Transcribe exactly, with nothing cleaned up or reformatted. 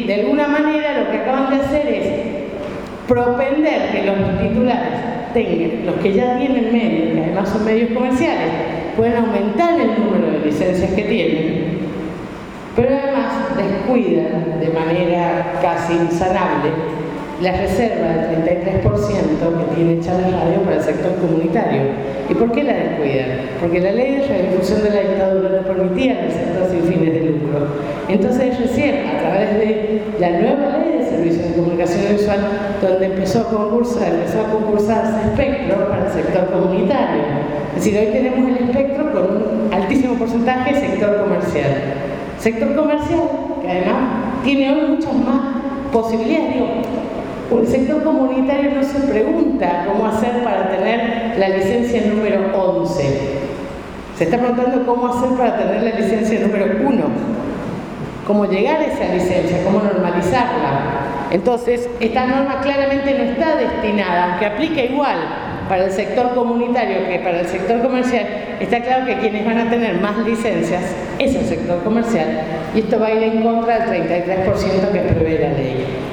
de alguna manera lo que acaban de hacer es propender que los titulares tengan, los que ya tienen medios, que además son medios comerciales, pueden aumentar el número de licencias que tienen, pero además descuidan de manera casi insanable la reserva del treinta y tres por ciento que tiene Channel Radio para el sector comunitario. ¿Y por qué la descuidan? Porque la ley de redifusión de la dictadura no permitía el sector sin fines de lucro. Entonces recién, a través de la nueva ley de servicios de comunicación audiovisual, donde empezó a concursar, empezó a concursarse espectro para el sector comunitario. Es decir, hoy tenemos el espectro con un altísimo porcentaje de sector comercial. Sector comercial, que además tiene hoy muchas más posibilidades. Digo, el sector comunitario no se pregunta cómo hacer para tener la licencia número once. Se está preguntando cómo hacer para tener la licencia número uno. Cómo llegar a esa licencia, cómo normalizarla. Entonces, esta norma claramente no está destinada, aunque aplica igual para el sector comunitario que para el sector comercial, está claro que quienes van a tener más licencias es el sector comercial, y esto va a ir en contra del treinta y tres por ciento que prevé la ley.